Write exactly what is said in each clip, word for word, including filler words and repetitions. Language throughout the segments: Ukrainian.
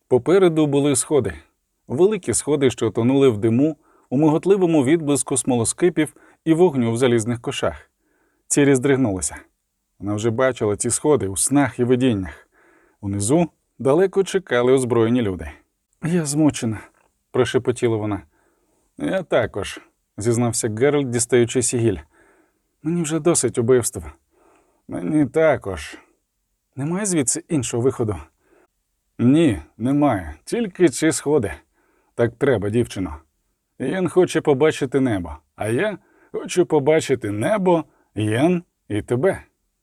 Попереду були сходи. Великі сходи, що тонули в диму, у миготливому відблиску смолоскипів і вогню в залізних кошах. Цірі здригнулася. Вона вже бачила ці сходи у снах і видіннях. Унизу далеко чекали озброєні люди. «Я змучена», – прошепотіла вона. «Я також», – зізнався Геральт, дістаючи сігіль. «Мені вже досить убивств». «Мені також». «Немає звідси іншого виходу?» «Ні, немає. Тільки ці сходи. Так треба, дівчино. Єн хоче побачити небо, а я хочу побачити небо, Єн і тебе».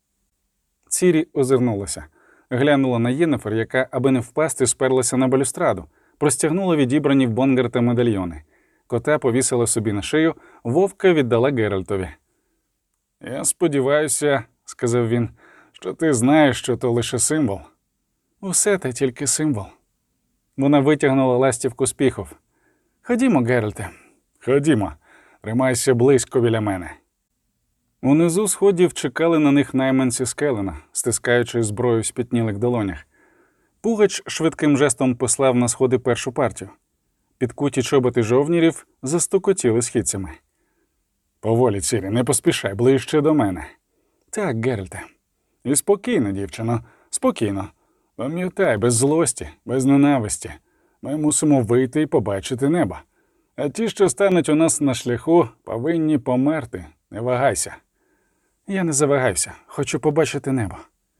Цірі озирнулася. Глянула на Єннефер, яка, аби не впасти, сперлася на балюстраду, простягнула відібрані в Бонгарта медальйони. Кота повісила собі на шию, вовка віддала Геральтові. «Я сподіваюся, – сказав він, – що ти знаєш, що то лише символ». «Усе те тільки символ». Вона витягнула ластівку з піхов. «Ходімо, Геральте». «Ходімо. Тримайся близько біля мене». Унизу сходів чекали на них найманці Скелена, стискаючи зброю в спітнілих долонях. Пугач швидким жестом послав на сходи першу партію. Підкуті чоботи жовнірів застукотіли східцями. «Поволі, Цірі, не поспішай, ближче до мене». «Так, Геральте». «І спокійно, дівчино, спокійно. Пам'ятай, без злості, без ненависті. Ми мусимо вийти і побачити небо. А ті, що стануть у нас на шляху, повинні померти. Не вагайся». «Я не завагаюся. Хочу побачити небо».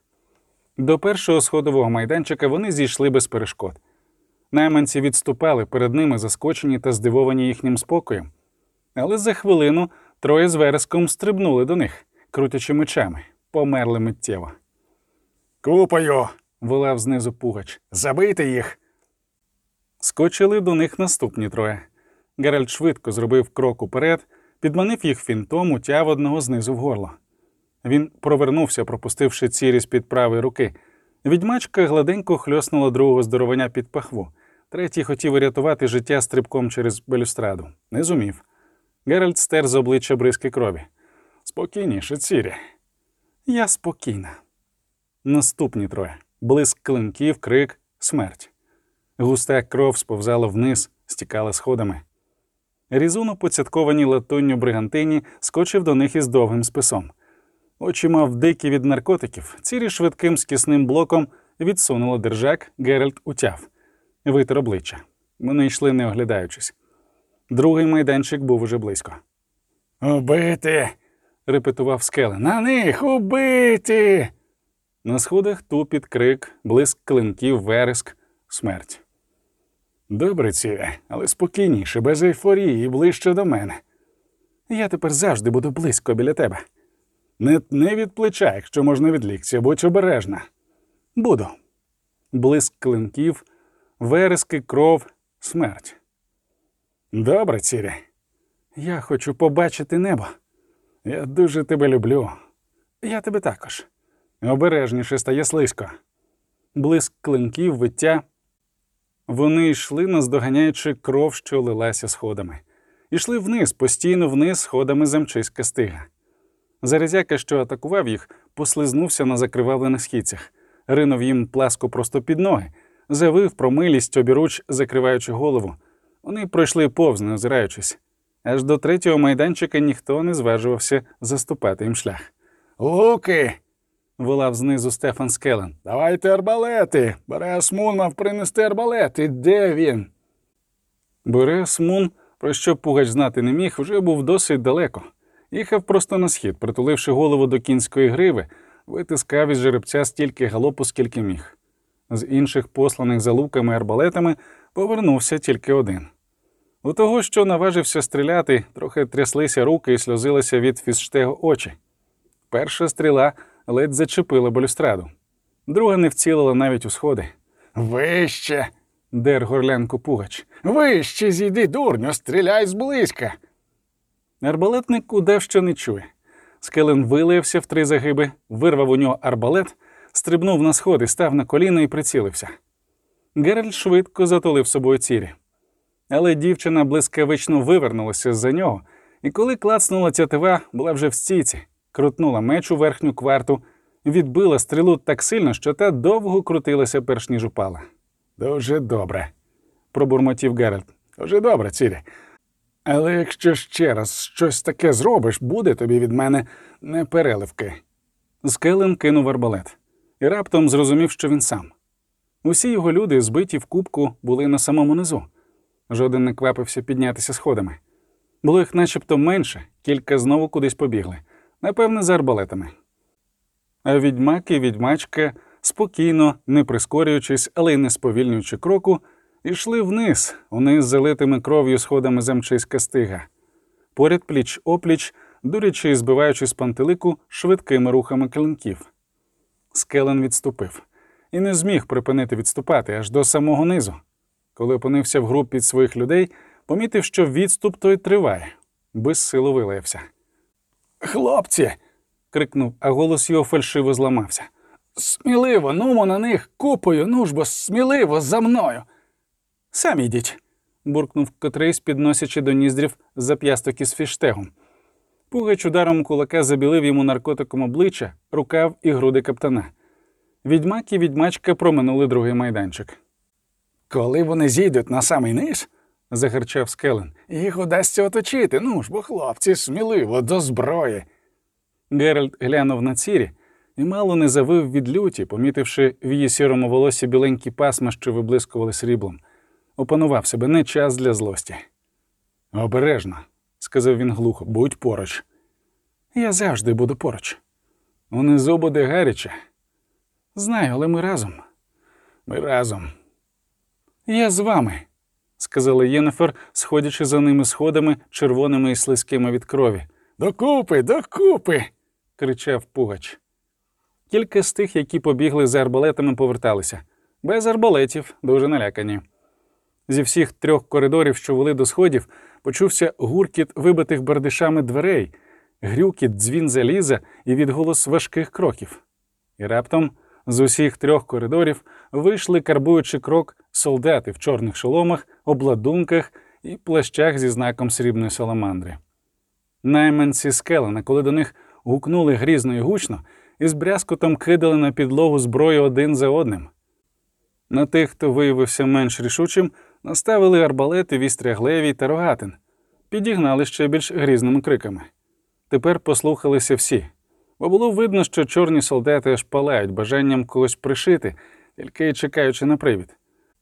До першого сходового майданчика вони зійшли без перешкод. Найманці відступали перед ними, заскочені та здивовані їхнім спокоєм. Але за хвилину троє з вереском стрибнули до них, крутячи мечами, померли миттєво. «Купою!» – волав знизу Пугач. «Забийте їх!» Скочили до них наступні троє. Геральт швидко зробив крок уперед, підманив їх фінтом, утяв одного знизу в горло. Він провернувся, пропустивши Цірі з-під правої руки. Відьмачка гладенько хльоснула другого здоровеня під пахву. Третій хотів урятувати життя стрибком через балюстраду. Не зумів. Геральт стер з обличчя бризки крові. «Спокійніше, Цірі». «Я спокійна». Наступні троє. Блиск клинків, крик, смерть. Густа кров сповзала вниз, стікала сходами. Різун у поцяткованій латунню бригантині скочив до них із довгим списом. Очі мав дикі від наркотиків. Цірі швидким скісним блоком відсунула держак, Геральт утяв. Витер обличчя. Вони йшли, не оглядаючись. Другий майданчик був уже близько. «Убити!» – репетував Скелен. «На них! Убити!» На сходах тупіт, крик, блиск клинків, вереск, смерть. «Добре, Цірі, але спокійніше, без ейфорії і ближче до мене». «Я тепер завжди буду близько біля тебе». «Не тни від плеча, якщо можна від ліктя, будь обережна». «Буду». Блиск клинків, верески, кров, смерть. «Добре, Цірі». «Я хочу побачити небо». «Я дуже тебе люблю». «Я тебе також». «Обережніше, стає слизько». Блиск клинків, виття. Вони йшли, наздоганяючи кров, що лилася сходами. Ішли вниз, постійно вниз сходами замчиська стига. Зарезяка, що атакував їх, послизнувся на закривавлених східцях. Ринув їм пласко просто під ноги. Завив про милість обіруч, закриваючи голову. Вони пройшли повз, не озираючись. Аж до третього майданчика ніхто не зважувався заступати їм шлях. «Луки!» – волав знизу Стефан Скелен. «Давайте арбалети! Бореас Мун мав принести арбалети! Де він?» Бореас Мун, про що Пугач знати не міг, вже був досить далеко. Їхав просто на схід, притуливши голову до кінської гриви, витискав із жеребця стільки галопу, скільки міг. З інших посланих за луками арбалетами повернувся тільки один. У того, що наважився стріляти, трохи тряслися руки і сльозилися від фістштегу очі. Перша стріла ледь зачепила балюстраду. Друга не вцілила навіть у сходи. «Вище!» – дер горлянку Пугач. «Вище зійди, дурню, стріляй зблизька!» Арбалетник удав, що не чує. Скелен вилаявся в три загиби, вирвав у нього арбалет, стрибнув на сходи, став на коліна і прицілився. Геральт швидко затулив собою Цірі. Але дівчина блискавично вивернулася з-за нього, і коли клацнула тятива, була вже в стійці, крутнула меч у верхню кварту, відбила стрілу так сильно, що та довго крутилася, перш ніж упала. Дуже добре, пробурмотів Геральт. Дуже добре, Цірі. Але якщо ще раз щось таке зробиш, буде тобі від мене непереливки. Скелен кинув арбалет і раптом зрозумів, що він сам. Усі його люди, збиті в кубку, були на самому низу. Жоден не квапився піднятися сходами. Було їх начебто менше, кілька знову кудись побігли. Напевне, за арбалетами. А відьмак і відьмачка, спокійно, не прискорюючись, але й не сповільнюючи кроку, ішли вниз, униз залитими кров'ю сходами замчиська стига. Поряд пліч-опліч, дурячи і збиваючи з пантелику швидкими рухами клинків. Скелен відступив. І не зміг припинити відступати аж до самого низу. Коли опинився в групі своїх людей, помітив, що відступ той триває. Безсилу вилаявся. «Хлопці!» – крикнув, а голос його фальшиво зламався. «Сміливо, нумо на них, купою, ну ж бо сміливо, за мною!» «Самі йдіть!» – буркнув котрийсь, підносячи до ніздрів зап'ясток із фіштегом. Пугач ударом кулака забілив йому наркотиком обличчя, рукав і груди каптана. Відьмак і відьмачка проминули другий майданчик. «Коли вони зійдуть на самий низ, – загарчав Скелен, – їх удасться оточити, ну ж бо, хлопці, сміливо, до зброї!» Геральт глянув на Цірі і мало не завив від люті, помітивши в її сірому волосі біленькі пасма, що виблискували сріблом. Опанував себе, не час для злості. «Обережно», – сказав він глухо, – «будь поруч». «Я завжди буду поруч». «Унизу буде гаряче». «Знаю, але ми разом». «Ми разом». «Я з вами», – сказала Єннефер, сходячи за ними сходами, червоними і слизькими від крові. «Докупи, докупи!» – кричав Пугач. Кілька з тих, які побігли за арбалетами, поверталися. Без арбалетів, дуже налякані. Зі всіх трьох коридорів, що вели до сходів, почувся гуркіт вибитих бердишами дверей, грюкіт, дзвін заліза і відголос важких кроків. І раптом з усіх трьох коридорів вийшли, карбуючи крок, солдати в чорних шоломах, обладунках і плащах зі знаком срібної саламандри. Найманці Скелена, коли до них гукнули грізно і гучно, із брязкотом кидали на підлогу зброю один за одним. На тих, хто виявився менш рішучим, наставили арбалети, вістряглевій та рогатин. Підігнали ще більш грізними криками. Тепер послухалися всі, бо було видно, що чорні солдати аж палають бажанням когось пришити, тільки чекаючи на привід.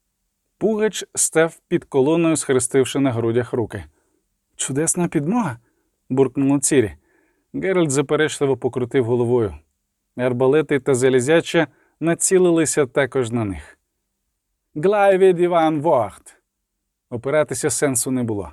Пугач став під колоною, схрестивши на грудях руки. «Чудесна підмога?» – буркнула Цірі. Геральт заперечливо покрутив головою. Арбалети та залізяча націлилися також на них. «Глайві діван вогт!» Опиратися сенсу не було.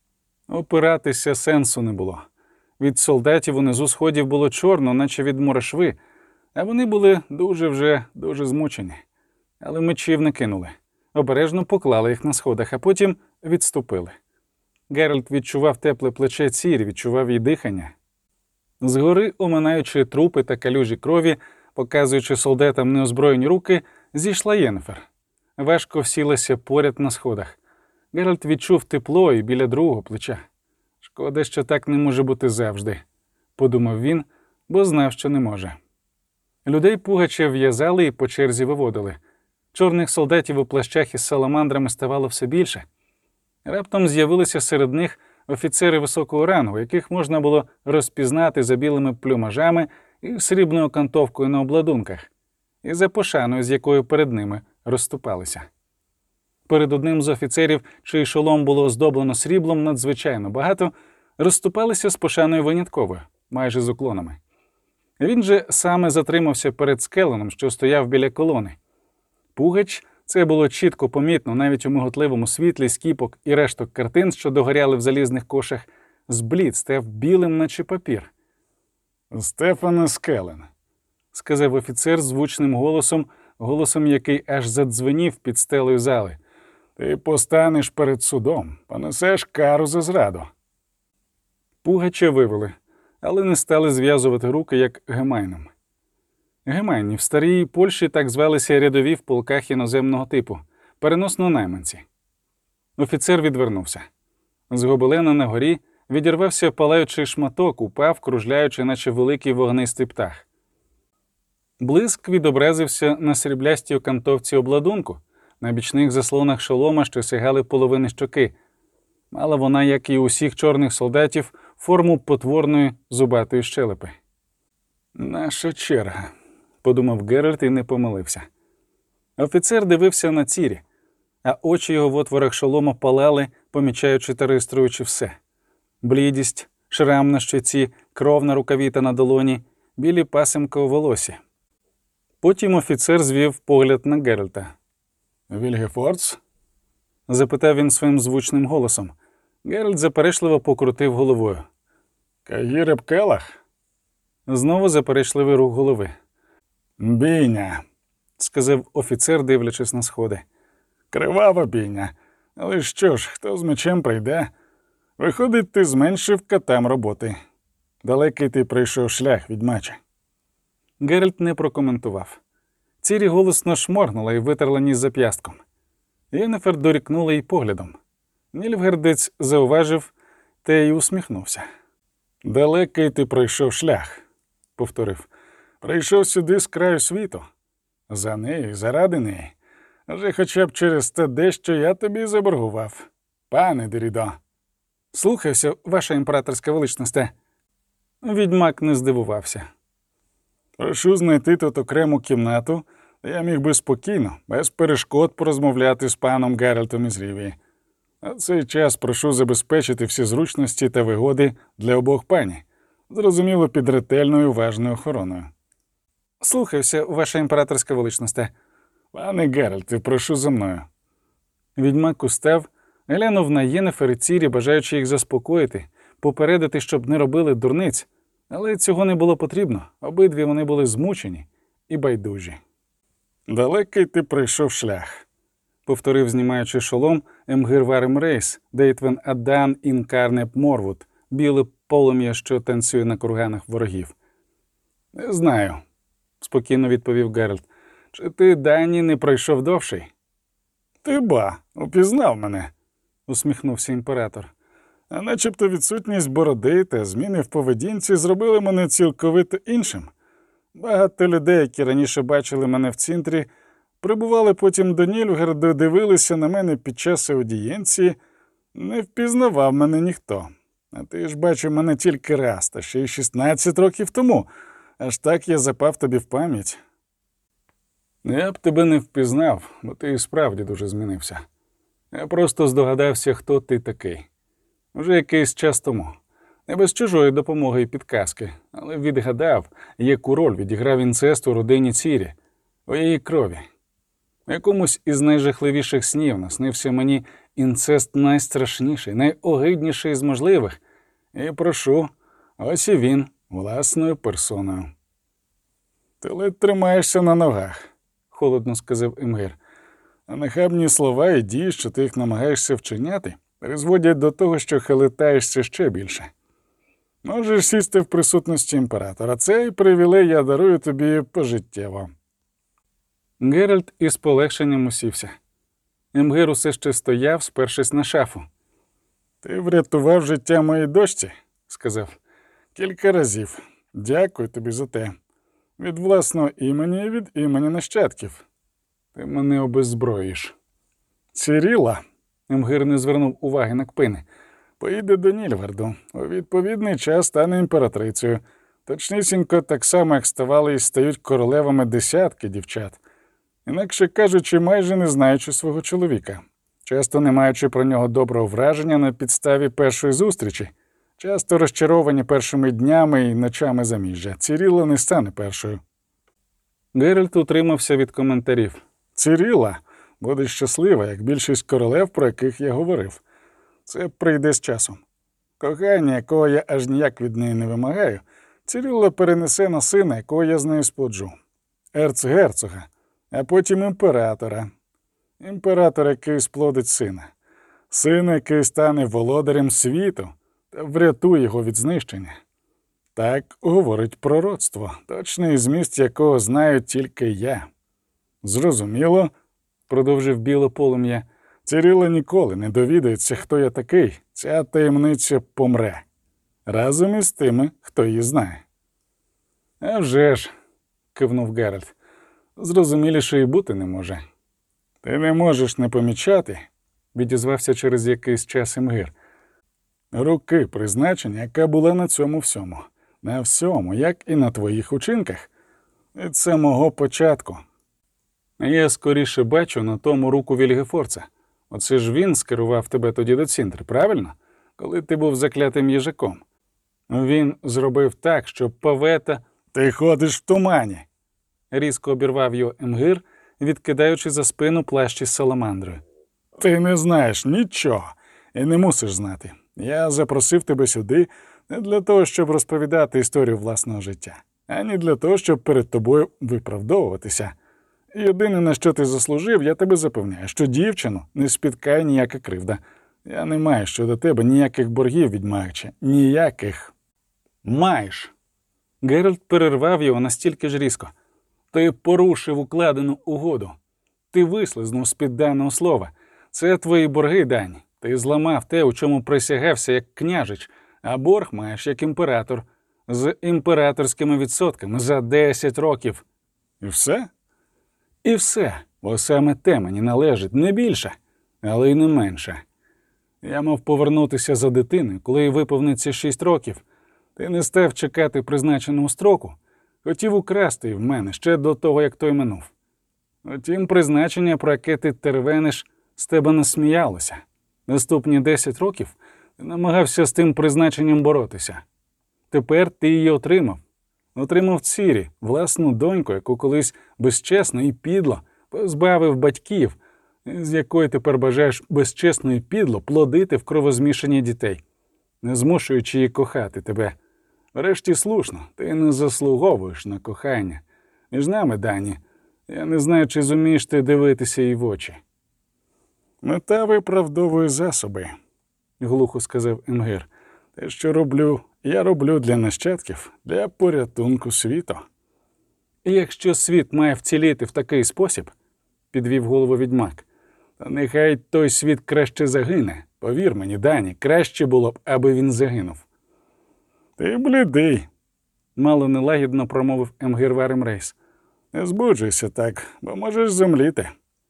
Опиратися сенсу не було. Від солдатів унизу сходів було чорно, наче від мурашви, а вони були дуже вже дуже змучені. Але мечів не кинули. Обережно поклали їх на сходах, а потім відступили. Геральт відчував тепле плече Цірі, відчував її дихання. Згори, оминаючи трупи та калюжі крові, показуючи солдатам неозброєні руки, зійшла Єннефер. Важко всілася поряд на сходах. Геральт відчув тепло і біля другого плеча. «Шкода, що так не може бути завжди», – подумав він, бо знав, що не може. Людей Пугача в'язали і по черзі виводили. Чорних солдатів у плащах із саламандрами ставало все більше. Раптом з'явилися серед них офіцери високого рангу, яких можна було розпізнати за білими плюмажами і срібною окантовкою на обладунках, і за пошаною, з якою перед ними розступалися. Перед одним з офіцерів, чий шолом було оздоблено сріблом надзвичайно багато, розступалися з пошаною винятковою, майже з уклонами. Він же саме затримався перед Скеленом, що стояв біля колони. Пугач, це було чітко помітно навіть у миготливому світлі скіпок і решток картин, що догоряли в залізних кошах, зблід, став білим, наче папір. «Стефане Скелен», – сказав офіцер звучним голосом, голосом, який аж задзвенів під стелею зали. «Ти постанеш перед судом, понесеш кару за зраду». Пугача вивели, але не стали зв'язувати руки, як гемайном. Гемайні в старій Польщі так звалися рядові в полках іноземного типу, переносно найманці. Офіцер відвернувся. З гобелена на горі відірвався палаючий шматок, упав, кружляючи, наче великий вогнистий птах. Блиск відобразився на сріблястій окантовці обладунку, На бічних заслонах шолома, що сягали половини щоки. Мала вона, як і у всіх чорних солдатів, форму потворної зубатої щелепи. «Наша черга», – подумав Геральт і не помилився. Офіцер дивився на Цірі, а очі його в отворах шолома палали, помічаючи та реєструючи все. Блідість, шрам на щоці, кров на рукаві та на долоні, білі пасимка у волосі. Потім офіцер звів погляд на Геральта. «Вільгефордс?» – запитав він своїм звучним голосом. Геральт заперечливо покрутив головою. «Каїреб Келах?» Знову заперечливий рух голови. «Бійня», – сказав офіцер, дивлячись на сходи. «Кривава бійня. Але що ж, хто з мечем прийде? Виходить, ти зменшив катам роботи. Далекий ти пройшов шлях, відьмаче». Геральт не прокоментував. Цірі голосно шморгнула і витерла ніс зап'ястком. Єннефер дорікнула їй поглядом. Нільфгардець зауважив та й усміхнувся. «Далекий ти пройшов шлях», – повторив. «Прийшов сюди з краю світу. За неї, заради неї. Вже хоча б через те дещо я тобі заборгував. Пане Дерідо». «Слухаюся, ваша імператорська величносте». Відьмак не здивувався. «Прошу знайти тут окрему кімнату, де я міг би спокійно, без перешкод порозмовляти з паном Геральтом із Рівії. На цей час прошу забезпечити всі зручності та вигоди для обох пані, зрозуміло, під ретельною уважною охороною». «Слухаюся, ваша імператорська величносте». «Пане Геральте, прошу за мною». Відьмак устав, глянув на Єннефер і Цірі, бажаючи їх заспокоїти, попередити, щоб не робили дурниць, але цього не було потрібно, обидві вони були змучені і байдужі. «Далекий ти пройшов шлях», – повторив, знімаючи шолом, Емгир Варем Рейс, Дейтвен Адан Інкарнеп Морвуд, біле полум'я, що танцює на курганах ворогів. «Не знаю», – спокійно відповів Геральт. «Чи ти, Дані, не пройшов довший?» «Ти ба, упізнав мене», – усміхнувся імператор. «А начебто відсутність бороди та зміни в поведінці зробили мене цілковито іншим. Багато людей, які раніше бачили мене в центрі, прибували потім до Нільфгарду, дивилися на мене під час аудієнції. Не впізнавав мене ніхто. А ти ж бачив мене тільки раз, та ще й шістнадцять років тому. Аж так я запав тобі в пам'ять». «Я б тебе не впізнав, бо ти і справді дуже змінився. Я просто здогадався, хто ти такий. Вже якийсь час тому. Не без чужої допомоги і підказки, але відгадав, яку роль відіграв інцест у родині Цірі, у її крові. В якомусь із найжахливіших снів наснився мені інцест найстрашніший, найогидніший з можливих. І прошу, ось і він, власною персоною». «Ти ледь тримаєшся на ногах», – холодно сказав Емгир. «А нахабні слова і дії, що ти їх намагаєшся вчиняти, призводять до того, що хилитаєшся ще більше. Можеш сісти в присутності імператора. Цей привілей я дарую тобі пожиттєво». Геральт із полегшенням усівся. Емгир усе ще стояв, спершись на шафу. «Ти врятував життя моїй дочці», – сказав. «Кілька разів. Дякую тобі за те. Від власного імені і від імені нащадків. Ти мене обеззброїш». «Ціріла», – Емгир не звернув уваги на кпини, – «поїде до Нільфгарду. У відповідний час стане імператрицею. Точнісінько так само, як ставали і стають королевами десятки дівчат. Інакше кажучи, майже не знаючи свого чоловіка. Часто не маючи про нього доброго враження на підставі першої зустрічі. Часто розчаровані першими днями і ночами заміжжя. Ціріла не стане першою». Геральт утримався від коментарів. «Ціріла буде щаслива, як більшість королев, про яких я говорив. Це прийде з часом. Кохання, якого я аж ніяк від неї не вимагаю, Ціріла перенесе на сина, якого я з нею сплоджу. Ерцгерцога, а потім імператора. Імператор, який сплодить сина. Сина, який стане володарем світу та врятує його від знищення. Так говорить пророцтво, точний зміст якого знаю тільки я». «Зрозуміло», – продовжив біле полум'я, – «Ціріла ніколи не довідається, хто я такий. Ця таємниця помре. Разом із тими, хто її знає». «А вже ж», – кивнув Геральт, – «зрозуміліше і бути не може». Ти не можеш не помічати, відізвався через якийсь час Імгир. Руки призначення, яка була на цьому всьому. На всьому, як і на твоїх учинках. Від самого початку. Я скоріше бачу на тому руку Вільгефорца. Оце ж він скерував тебе тоді до Цінтри, правильно? Коли ти був заклятим їжаком. Він зробив так, щоб Павета... Ти ходиш в тумані! Різко обірвав його Імгир, відкидаючи за спину плащ із саламандрою. Ти не знаєш нічого і не мусиш знати. Я запросив тебе сюди не для того, щоб розповідати історію власного життя, ані для того, щоб перед тобою виправдовуватися. Єдине, на що ти заслужив, я тебе запевняю, що дівчину не спіткає ніяка кривда. Я не маю щодо тебе ніяких боргів від Магча. Ніяких. Маєш. Геральт перервав його настільки ж різко. Ти порушив укладену угоду. Ти вислизнув з-під даного слова. Це твої борги дані. Ти зламав те, у чому присягався як княжич, а борг маєш як імператор. З імператорськими відсотками за десять років. І все? І все. Бо саме те мені належить не більше, але й не менше. Я мав повернутися за дитиною, коли їй виповниться шість років. Ти не став чекати призначеного строку. Хотів украсти в мене ще до того, як той минув. Утім, призначення, про яке ти теревениш, з тебе насміялося. Наступні десять років ти намагався з тим призначенням боротися. Тепер ти її отримав. Отримав Цірі, власну доньку, яку колись безчесно і підло позбавив батьків, з якої тепер бажаєш безчесно і підло плодити в кровозмішані дітей, не змушуючи її кохати тебе. Врешті слушно, ти не заслуговуєш на кохання. Між нами, Дані, я не знаю, чи зумієш ти дивитися їй в очі. Мета виправдовує засоби, глухо сказав Імгир. Те, що роблю, я роблю для нащадків, для порятунку світу. І якщо світ має вціліти в такий спосіб, підвів голову відьмак, то нехай той світ краще загине. Повір мені, Дані, краще було б, аби він загинув. Ти блідий, мало нелагідно промовив Імгир Варімрейс. Не збуджуйся так, бо можеш земліти.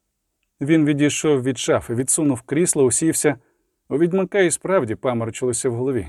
Він відійшов від шафи, відсунув крісло, усівся. У відьмака і справді паморочилося в голові.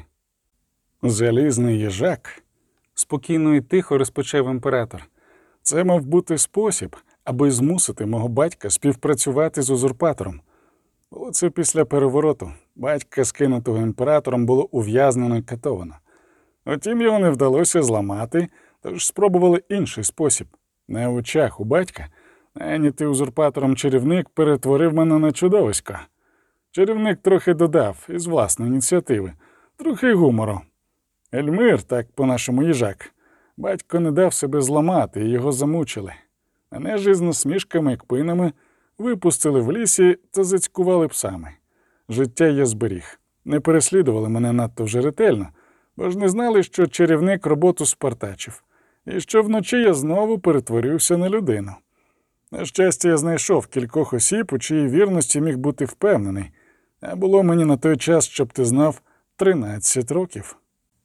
Залізний їжак, спокійно і тихо розпочав імператор. Це мав бути спосіб, аби змусити мого батька співпрацювати з узурпатором. Було це після перевороту. Батька, скинутого імператором, було ув'язнено і катовано. Утім, його не вдалося зламати, тож спробували інший спосіб. На очах у батька найнятий узурпатором чарівник перетворив мене на чудовисько. Чарівник трохи додав із власної ініціативи, трохи гумору. Ельмир, так по-нашому їжак, батько не дав себе зламати, і його замучили. Мене ж із насмішками і кпинами випустили в лісі та зацькували псами. Життя я зберіг. Не переслідували мене надто вже ретельно, бо ж не знали, що чарівник роботу спартачив, і що вночі я знову перетворився на людину. На щастя, я знайшов кількох осіб, у чиїй вірності міг бути впевнений, а було мені на той час, щоб ти знав, тринадцять років.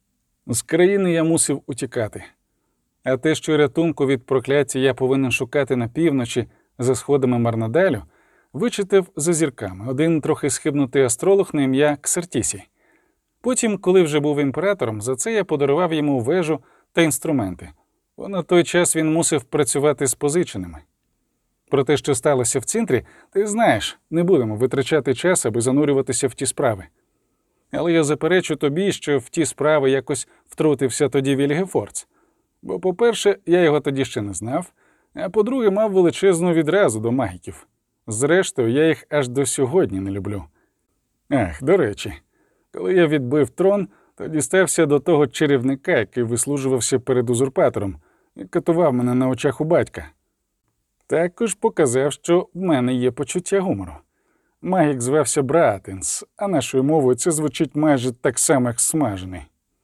З країни я мусив утікати. А те, що рятунку від прокляття я повинен шукати на півночі за сходами Марнадалю, вичитав за зірками один трохи схибнутий астролог на ім'я Ксартісій. Потім, коли вже був імператором, за це я подарував йому вежу та інструменти, бо на той час він мусив працювати з позиченими. Про те, що сталося в Цінтрі, ти знаєш, не будемо витрачати час, аби занурюватися в ті справи. Але я заперечу тобі, що в ті справи якось втрутився тоді Вільгефорц. Бо, по-перше, я його тоді ще не знав, а по-друге, мав величезну відразу до магіків. Зрештою, я їх аж до сьогодні не люблю. Ах, до речі, коли я відбив трон, то дістався до того чарівника, який вислужувався перед узурпатором і катував мене на очах у батька. Також показав, що в мене є почуття гумору. Магік звався Браатенс, а нашою мовою це звучить майже так само, як смажений.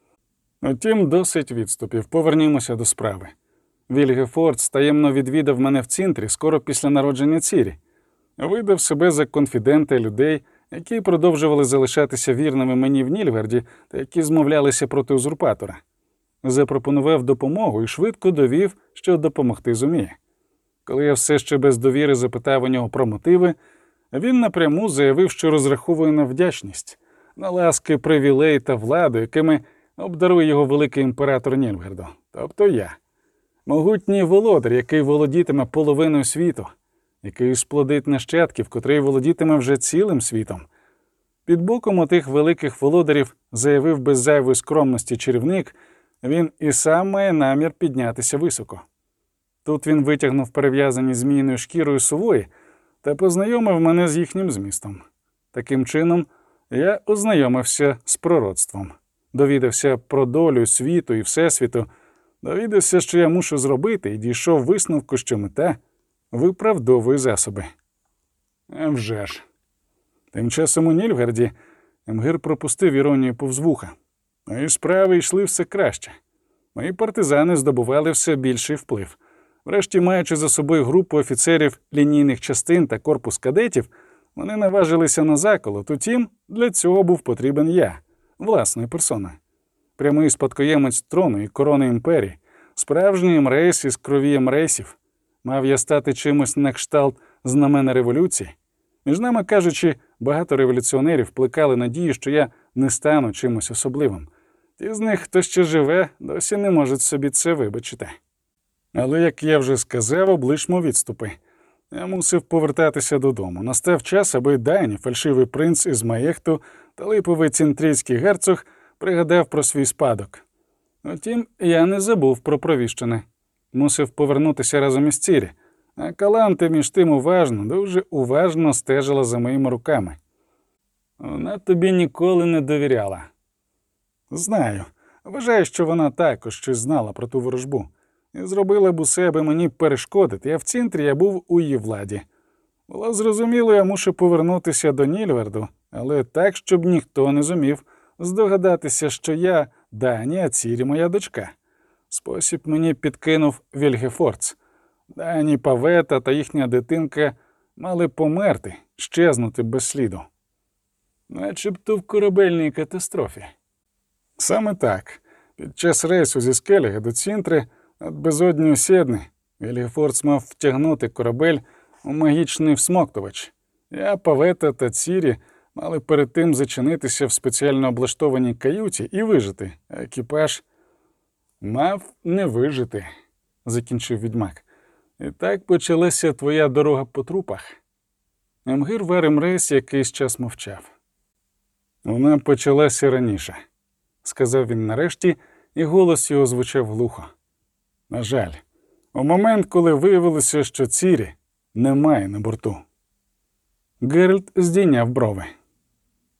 Утім, досить відступів. Повернімося до справи. Вільгефорц таємно відвідав мене в Цінтрі скоро після народження Цірі. Видав себе за конфідента людей, які продовжували залишатися вірними мені в Нільфгарді та які змовлялися проти узурпатора. Запропонував допомогу і швидко довів, що допомогти зуміє. Коли я все ще без довіри запитав у нього про мотиви, він напряму заявив, що розраховує на вдячність, на ласки, привілей та владу, якими обдарує його великий імператор Нільфгарду, тобто я. Могутній володар, який володітиме половиною світу, який сплодить нащадків, котрий володітиме вже цілим світом. Під боком отих великих володарів, заявив без зайвої скромності чарівник, він і сам має намір піднятися високо. Тут він витягнув перев'язані зміїною шкірою сувої та познайомив мене з їхнім змістом. Таким чином, я ознайомився з пророцтвом, довідався про долю світу і всесвіту, довідався, що я мушу зробити, і дійшов висновку, що мета виправдовує засоби. А вже ж. Тим часом у Нільфгарді Емгир пропустив іронію повз вуха. Мої справи йшли все краще. Мої партизани здобували все більший вплив. Врешті, маючи за собою групу офіцерів лінійних частин та корпус кадетів, вони наважилися на заколот. Утім, для цього був потрібен я, власною персоною. Прямий спадкоємець трону і корони імперії, справжній емрейс із крові емрейсів. Мав я стати чимось на кшталт знамена революції. Між нами кажучи, багато революціонерів плекали надію, що я не стану чимось особливим. Ті з них, хто ще живе, досі не можуть собі це вибачити. Але, як я вже сказав, облишмо відступи. Я мусив повертатися додому. Настав час, аби Дані, фальшивий принц із Маєхту та липовий цінтрійський герцог пригадав про свій спадок. Утім, я не забув про провіщене. Мусив повернутися разом із Цірі, а Каланте між тим уважно, дуже уважно стежила за моїми руками. Вона тобі ніколи не довіряла. Знаю. Вважаю, що вона також щось знала про ту ворожбу. І зробила б усе, аби мені перешкодити, а в центрі я був у її владі. Було зрозуміло, я мушу повернутися до Нільфгарду, але так, щоб ніхто не зумів здогадатися, що я Дані, а Цірі моя дочка. Спосіб мені підкинув Вільгефордс. Дані, Павета та їхня дитинка мали померти, щезнути без сліду. Начебто в корабельній катастрофі. Саме так. Під час рейсу зі Скеліга до Цінтри над безоднею Сєдни Вільгефордс мав втягнути корабель у магічний всмоктувач. Я, Павета та Цірі мали перед тим зачинитися в спеціально облаштованій каюті і вижити, а екіпаж мав не вижити, закінчив відьмак. І так почалася твоя дорога по трупах. Емгир Вар-Емрейс якийсь час мовчав. Вона почалася раніше, сказав він нарешті, і голос його звучав глухо. На жаль, у момент, коли виявилося, що Цірі немає на борту. Геральт здійняв брови.